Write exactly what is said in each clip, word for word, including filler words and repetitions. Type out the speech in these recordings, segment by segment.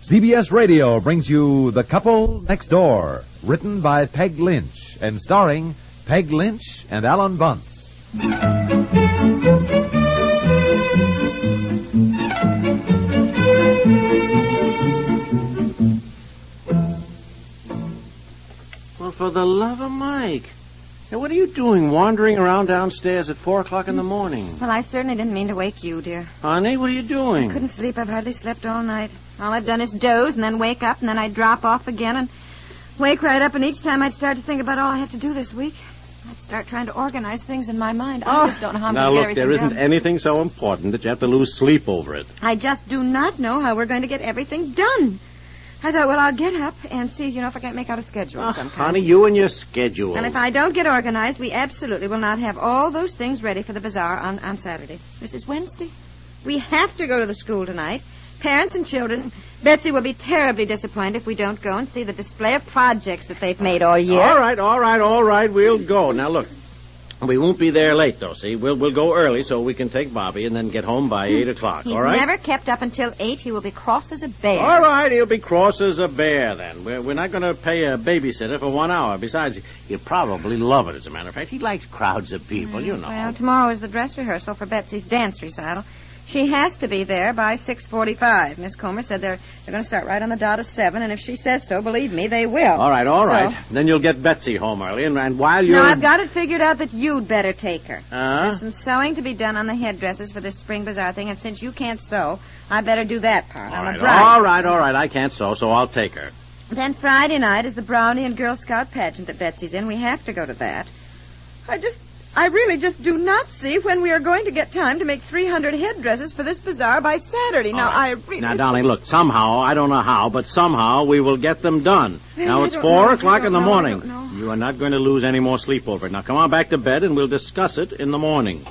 C B S Radio brings you The Couple Next Door, written by Peg Lynch and starring Peg Lynch and Alan Bunce. Well, for the love of Mike. Now, what are you doing wandering around downstairs at four o'clock in the morning? Well, I certainly didn't mean to wake you, dear. Honey, what are you doing? I couldn't sleep. I've hardly slept all night. All I've done is doze and then wake up and then I'd drop off again and wake right up, and each time I'd start to think about all I have to do this week. I'd start trying to organize things in my mind. I Oh. just don't know how I'm Now, going to get look, everything there isn't done. anything so important that you have to lose sleep over it. I just do not know how we're going to get everything done. I thought, well, I'll get up and see, you know, if I can't make out a schedule Oh, of some kind. honey, you and your schedule. And if I don't get organized, we absolutely will not have all those things ready for the bazaar on, on Saturday. This is Wednesday. We have to go to the school tonight. Parents and children. Betsy will be terribly disappointed if we don't go and see the display of projects that they've made all year. All right, all right, all right, we'll go. Now, look, we won't be there late, though, see? We'll we'll go early so we can take Bobby and then get home by eight o'clock, He's all right? never kept up until eight. He will be cross as a bear. All right, he'll be cross as a bear, then. We're, we're not going to pay a babysitter for one hour. Besides, he'll probably love it, as a matter of fact. He likes crowds of people, you know. Well, tomorrow is the dress rehearsal for Betsy's dance recital. She has to be there by six forty-five. Miss Comer said they're they're going to start right on the dot of seven, and if she says so, believe me, they will. All right, all So- right. Then you'll get Betsy home early, and, and while you're... No, I've got it figured out that you'd better take her. Uh? There's some sewing to be done on the headdresses for this spring bazaar thing, and since you can't sew, I better do that part. All I'm right, a bride. all right, all right. I can't sew, so I'll take her. Then Friday night is the Brownie and Girl Scout pageant that Betsy's in. We have to go to that. I just... I really just do not see when we are going to get time to make three hundred headdresses for this bazaar by Saturday. Now, All right. I really... Now, darling, look, somehow, I don't know how, but somehow we will get them done. Now, I it's don't four know, I o'clock don't in the know, I morning. don't know. You are not going to lose any more sleep over it. Now, come on back to bed, and we'll discuss it in the morning.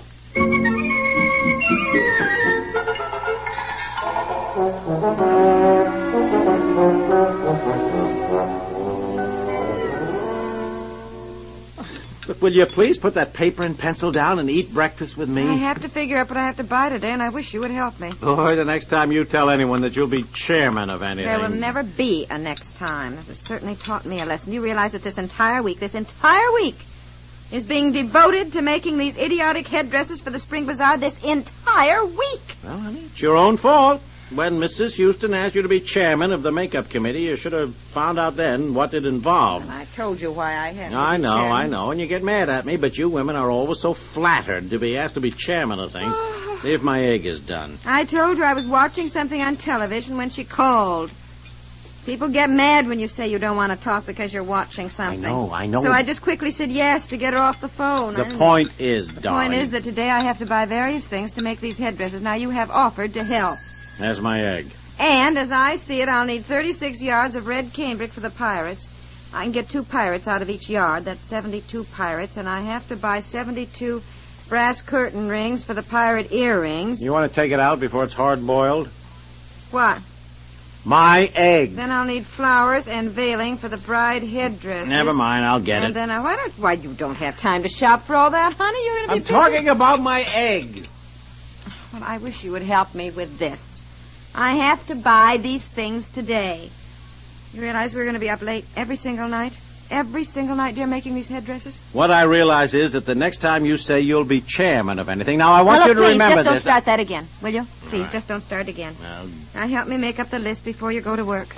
But will you please put that paper and pencil down and eat breakfast with me? I have to figure out what I have to buy today, and I wish you would help me. Boy, the next time you tell anyone that you'll be chairman of anything. There will never be a next time. This has certainly taught me a lesson. You realize that this entire week, this entire week, is being devoted to making these idiotic headdresses for the spring bazaar this entire week. Well, honey, it's your own fault. When Missus Houston asked you to be chairman of the makeup committee, you should have found out then what it involved. I told you why I had to I be know, chairman. I know, and you get mad at me, but you women are always so flattered to be asked to be chairman of things. See if my egg is done. I told her I was watching something on television when she called. People get mad when you say you don't want to talk because you're watching something. I know, I know. So I just quickly said yes to get her off the phone. The I- point is, The darling... point is that today I have to buy various things to make these headdresses. Now, you have offered to help. There's my egg. And, as I see it, I'll need thirty-six yards of red cambric for the pirates. I can get two pirates out of each yard. That's seventy-two pirates. And I have to buy seventy-two brass curtain rings for the pirate earrings. You want to take it out before it's hard-boiled? What? My egg. Then I'll need flowers and veiling for the bride headdresses. Never mind, I'll get And it. then, uh, why don't... Why, you don't have time to shop for all that, honey. You're going to be I'm busy. talking about my egg. Well, I wish you would help me with this. I have to buy these things today. You realize we're going to be up late every single night? Every single night, dear, making these headdresses? What I realize is that the next time you say you'll be chairman of anything... Now, I want well, you look, to please, remember just don't this. start that again, will you? Please, right. just don't start again. Well, Now, help me make up the list before you go to work.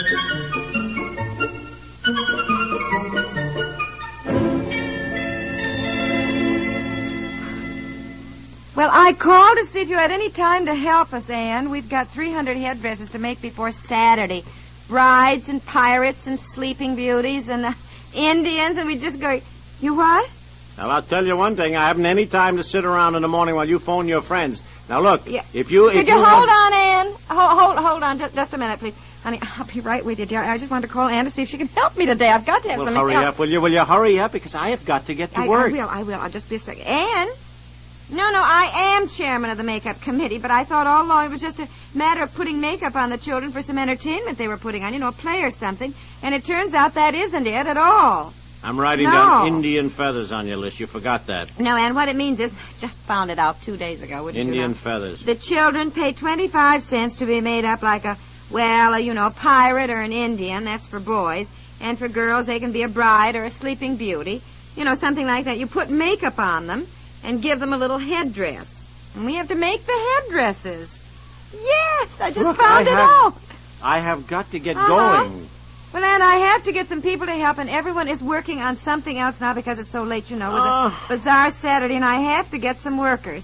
Well, I called to see if you had any time to help us, Anne. We've got three hundred headdresses to make before Saturday. Brides and pirates and sleeping beauties and uh, Indians, and we just go... You what? Well, I'll tell you one thing. I haven't any time to sit around in the morning while you phone your friends. Now, look, Yeah. if you... Could if you hold want- on, Anne? Hold, hold, hold on just, just a minute, please. Honey, I'll be right with you, dear. I just wanted to call Anne to see if she can help me today. I've got to have Well, something hurry else. up, will you? Will you hurry up? Because I have got to get to I, work. I will, I will. I'll just be a second. Anne? No, no, I am chairman of the makeup committee, but I thought all along it was just a matter of putting makeup on the children for some entertainment they were putting on, you know, a play or something. And it turns out that isn't it at all. I'm writing No. down Indian feathers on your list. You forgot that. No, Anne, what it means is, I just found it out two days ago. Wouldn't you Indian know? feathers. The children pay twenty-five cents to be made up like a Well, uh, you know, a pirate or an Indian, that's for boys. And for girls, they can be a bride or a sleeping beauty. You know, something like that. You put makeup on them and give them a little headdress. And we have to make the headdresses. Yes, I just Look, found I it have, out. I have got to get Uh-huh. going. Well, and I have to get some people to help, and everyone is working on something else now because it's so late, you know, with Uh. the bazaar Saturday, and I have to get some workers.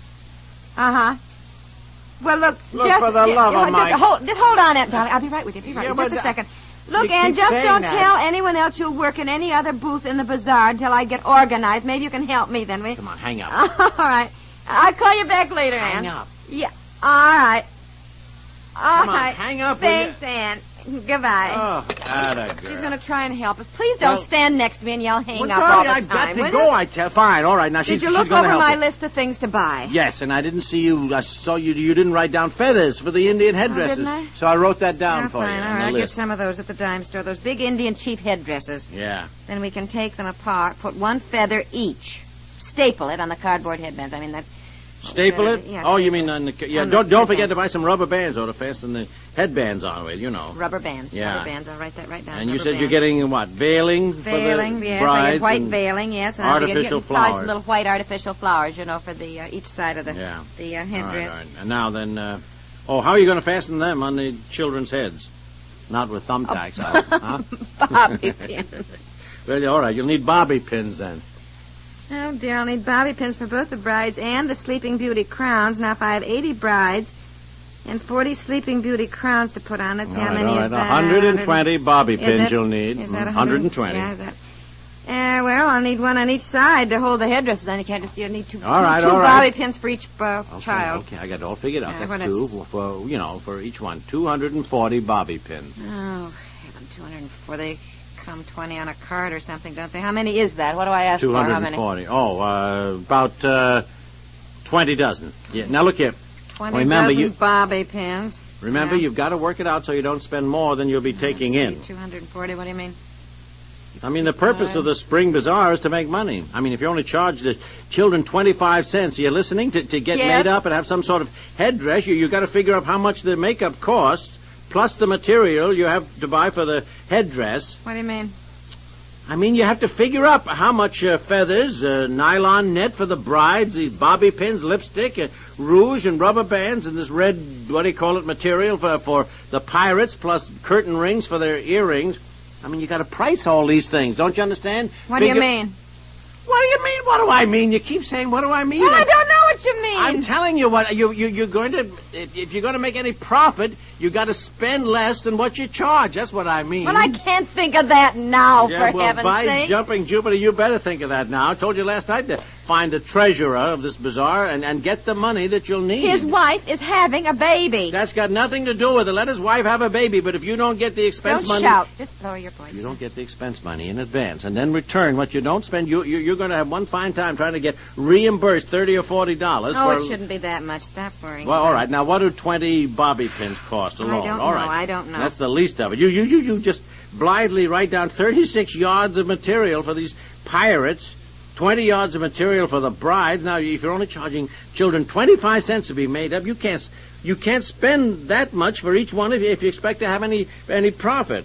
Uh-huh. Well, look, Look, just... for the yeah, love yeah, of just, my- hold, just hold on, Aunt Darling. I'll be right with you. Be right Yeah, with you. Just but a second. you Look, Ann, keep just saying don't that. tell anyone else you'll work in any other booth in the bazaar until I get organized. Maybe you can help me then. We... Come on, hang up. All right. I'll call you back later, Hang Ann. up. Yeah. All right. All Come on, right. hang up, will Thanks, Ann. Goodbye. Oh, atta girl. She's going to try and help us. Please don't Well- stand next to me and yell hang Well, up darling, all the I've time. got to will go, you? I tell. Fine, all right. Now, she's, Did you she's look going to over help my me. list of things to buy? Yes, and I didn't see you. I saw you. You didn't write down feathers for the Indian headdresses. didn't I? So I wrote that down Oh, for fine. you All on right, the I'll get list. some of those at the dime store. Those big Indian cheap headdresses. Yeah. Then we can take them apart, put one feather each, staple it on the cardboard headbands. I mean, that... Staple it? Yeah, oh, you staple mean it. on the... Yeah, On the don't, don't forget headband. to buy some rubber bands, or to fasten the headbands on with, you know. Rubber bands. Yeah. Rubber bands. I'll write that right down. And you Rubber said bands. you're getting, what, veiling, Veiling, for the yes. brides? I get white and veiling, yes. And I'll be artificial getting probably some flowers. little white artificial flowers, you know, for the uh, each side of the, Yeah. the uh, All right, headdress. all right. And now then, uh, oh, how are you going to fasten them on the children's heads? Not with thumbtacks, I hope, huh? Bobby pins. Well, all right, you'll need bobby pins then. Oh, dear, I'll need bobby pins for both the brides and the Sleeping Beauty crowns. Now, if I have eighty brides and forty Sleeping Beauty crowns to put on, let's see All how right, many all is right, that? one hundred twenty bobby Is pins it? you'll need. Is that one one hundred twenty. Yeah, is that... Uh, well, I'll need one on each side to hold the headdresses on. You can't just, you need two, All two, right, two all right. bobby pins for each uh, Okay, child. okay, I got it all figured out. Yeah, That's what two for, you know, for each one. two hundred forty bobby pins. Oh, heaven, two hundred four. They come twenty on a card or something, don't they? How many is that? What do I ask for? How many? two hundred forty. Oh, uh, about uh, twenty dozen. Yeah. Now, look here. twenty Remember, dozen you- bobby pins. Remember, Yeah. you've got to work it out so you don't spend more than you'll be taking in. two hundred forty, what do you mean? I mean, the purpose of the spring bazaar is to make money. I mean, if you only charge the children twenty-five cents, you're listening, to, to get Yeah. made up and have some sort of headdress, you, you've got to figure out how much the makeup costs, plus the material you have to buy for the headdress. What do you mean? I mean, you have to figure up how much uh, feathers, uh, nylon net for the brides, these bobby pins, lipstick, uh, rouge, and rubber bands, and this red, what do you call it, material for, for the pirates, plus curtain rings for their earrings. I mean, you got to price all these things, don't you understand? What do you Figure- mean? What do you mean? What do I mean? You keep saying, what do I mean? Well, I I'm- don't know what you mean. I'm telling you what you you you're going to if, if you're going to make any profit, you got to spend less than what you charge. That's what I mean. Well, I can't think of that now, yeah, for well, heaven's by sake. jumping Jupiter, you better think of that now. I told you last night to find a treasurer of this bazaar and, and get the money that you'll need. His wife is having a baby. That's got nothing to do with it. Let his wife have a baby, but if you don't get the expense Don't money, shout. Just lower your voice. you don't get the expense money in advance and then return what you don't spend. You, you you're going to have one fine time trying to get reimbursed thirty or forty dollars. Oh, for, it shouldn't be that much. Stop worrying. Well, about all it. right. Now, what do twenty bobby pins cost alone? I don't all know. right. I don't know. That's the least of it. You, you, you, you just blithely write down thirty-six yards of material for these pirates, twenty yards of material for the brides. Now, if you're only charging children twenty-five cents to be made up, you can't, you can't spend that much for each one if you, if you expect to have any, any profit.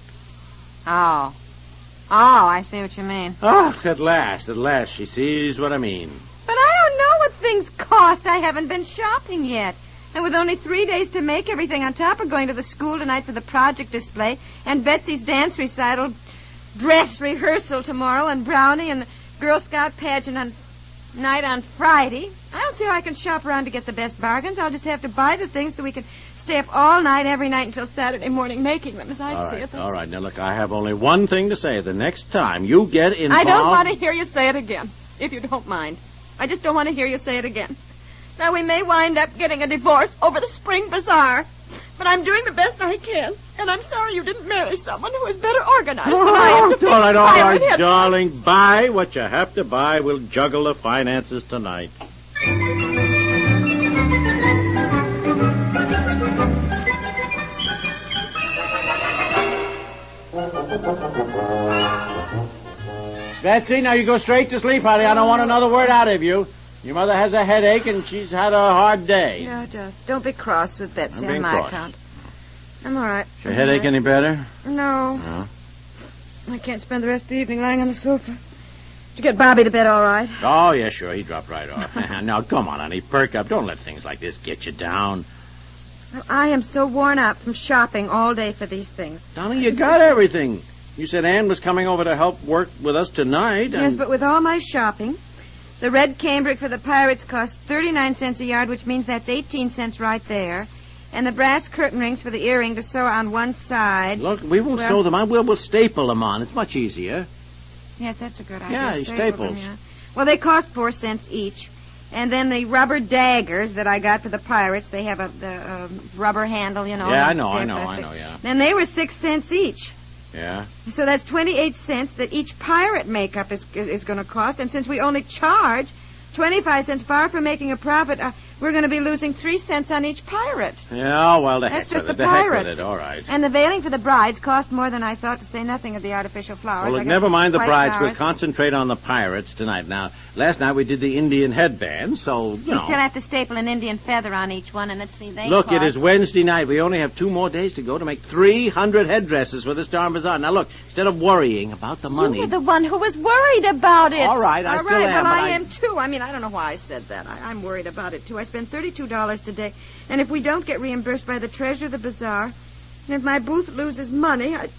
Oh. Oh, I see what you mean. Oh, at last, at last, she sees what I mean. But I don't know what things cost. I haven't been shopping yet. And with only three days to make everything on top of going to the school tonight for the project display and Betsy's dance recital, dress rehearsal tomorrow, and Brownie and the Girl Scout pageant on night on Friday, I don't see how I can shop around to get the best bargains. I'll just have to buy the things so we can stay up all night every night until Saturday morning making them, as I All see right, it. all right. Now, look, I have only one thing to say. The next time you get involved... I don't want to hear you say it again, if you don't mind. I just don't want to hear you say it again. Now, we may wind up getting a divorce over the spring bazaar, but I'm doing the best I can, and I'm sorry you didn't marry someone who is better organized than I am to fix all right, all pirate right, head- darling. Buy what you have to buy. We'll juggle the finances tonight. Betsy, now you go straight to sleep, honey. I don't want another word out of you. Your mother has a headache, and she's had a hard day. No, don't, don't be cross with Betsy I'm on being my cross. account. I'm all right. Is your headache any better? No. No. I can't spend the rest of the evening lying on the sofa. Did you get Bobby to bed all right? Oh, yeah, sure. He dropped right off. Now, come on, honey. Perk up. Don't let things like this get you down. Well, I am so worn out from shopping all day for these things. Donnie, you got everything. You said Ann was coming over to help work with us tonight. And... Yes, but with all my shopping, the red cambric for the pirates cost thirty-nine cents a yard, which means that's eighteen cents right there. And the brass curtain rings for the earring to sew on one side. Look, we won't well, sew them on. We'll, we'll staple them on. It's much easier. Yes, that's a good idea. Yeah, Staple staples. them, yeah. Well, they cost four cents each. And then the rubber daggers that I got for the pirates, they have a the uh, rubber handle, you know. Yeah, I know, They're I know, I perfect. know, yeah. And they were six cents each. Yeah. So that's twenty-eight cents that each pirate makeup is is, is going to cost. And since we only charge twenty-five cents, far from making a profit, uh, we're going to be losing three cents on each pirate. Yeah, well, the That's heck just with the it. The heck with pirates. it. All right. And the veiling for the brides cost more than I thought, to say nothing of the artificial flowers. Well, I look, got never mind the white brides. We'll flowers. concentrate on the pirates tonight. Now, last night we did the Indian headband, so, you We know. still have to staple an Indian feather on each one, and let's see, they Look, cost... it is Wednesday night. We only have two more days to go to make three hundred headdresses for this darn bazaar. Now, look, instead of worrying about the money... You were the one who was worried about it. All right, I All still right, am, well, but I I- am, too. I mean, I don't know why I said that. I, I'm worried about it, too. I spent thirty-two dollars today, and if we don't get reimbursed by the treasurer of the bazaar, and if my booth loses money, I...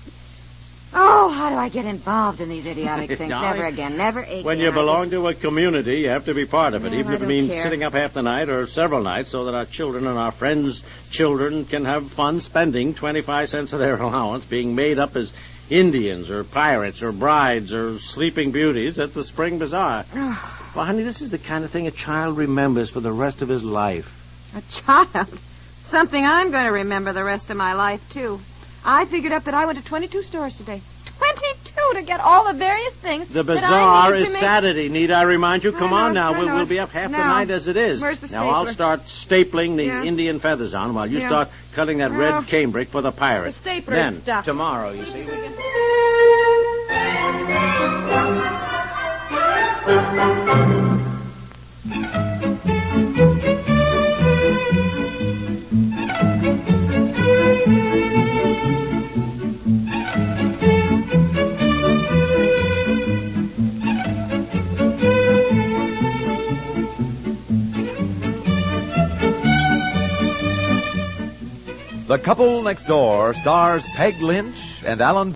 Oh, how do I get involved in these idiotic things? No, Never I- again, never again. When you I belong just- to a community, you have to be part of it, Well, even I if it don't means care. sitting up half the night or several nights so that our children and our friends' children can have fun spending twenty-five cents of their allowance being made up as Indians or pirates or brides or sleeping beauties at the spring bazaar. Well, honey, this is the kind of thing a child remembers for the rest of his life. A child? Something I'm going to remember the rest of my life, too. I figured up that I went to twenty-two stores today. twenty-two to get all the various things The that I bazaar need to is make... Saturday. Need I remind you? I Come know on it, now. I We'll, know we'll it. be up half the No. night as it is. Where's the Now, I'll stapler? start stapling the Yeah. Indian feathers on while you Yeah. start cutting that No. red cambric for the pirates. The stapler Then, is stuck. tomorrow, you see, we can... The Couple Next Door stars Peg Lynch and Alan